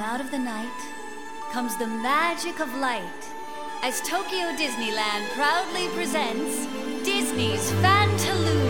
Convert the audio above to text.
out of the night comes the magic of light as Tokyo Disneyland proudly presents Disney's Fantalooza.